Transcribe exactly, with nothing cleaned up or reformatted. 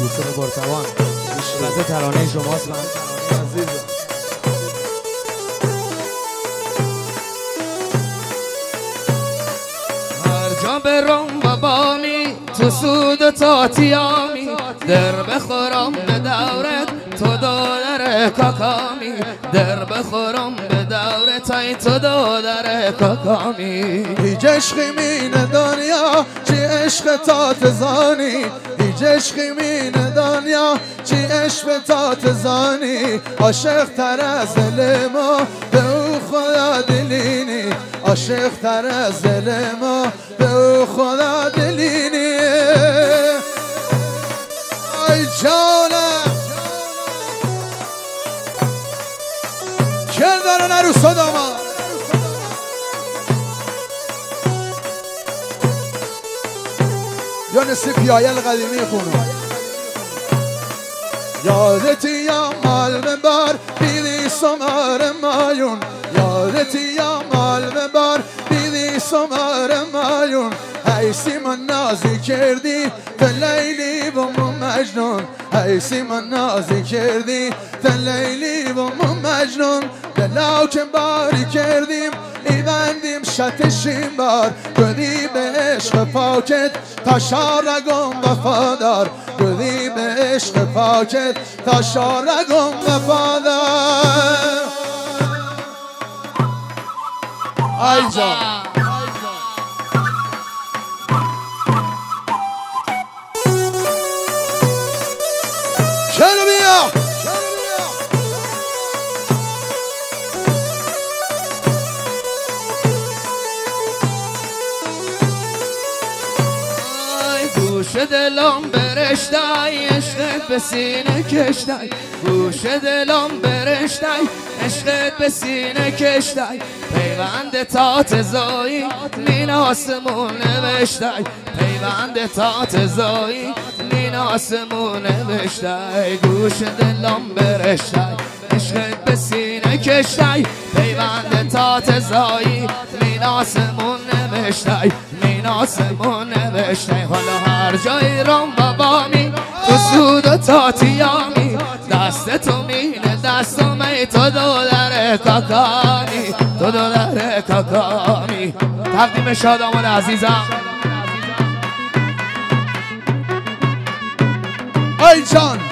یوسف پرتوان عشقت ترانه شماست. من ترانه عزیزم هر جا برم بابامی تو سود و تاتیامی در بخورم به دورت تو دادر کاکامی در بخورم به دورت ای تو دادر کاکامی هیچ عشقی مین دنیا چی عشق تاتزانی هیچ عشقی مین دنیا چی عشق تاتزانی عاشق تر از دل ما به او خدا دلینی عاشق تر از دل ما به او خدا دلینی ای جانم کردن نرو صداما یا نسی پیایل قدیمی خونو یادتی یا مال ببار بیدی سمار مایون یادتی یا مال ببار بیدی سمار مایون حیثی من نازی کردی تو لیلی و مجنون حیثی من نازی کردی تو لیلی و مجنون دلاو که باری کردیم ایوندیم شتشیم بار گدی به عشق پاکت تا شارگم وفادار گدی به عشق پاکت تا شارگم وفادار ای جان چلو بیا گوش دلم برشتای عشقت به سینه کشتای گوش دلم برشتای عشقت به سینه کشتای پیوند تات زایی نین آسمون نوشتای پیوند تات زایی نین آسمون نوشتای گوش دلم برشتای عشقت به سینه کشتای پیوند تات زایی نین آسمون نوشتای نین آسمون نوشتای حالا هر جای رام بابامی تو سود و تاتیامی دست تو مینه دستم ای تو دولر کاکامی تو دولر کاکامی تقدیم شادامان عزیزم ای جان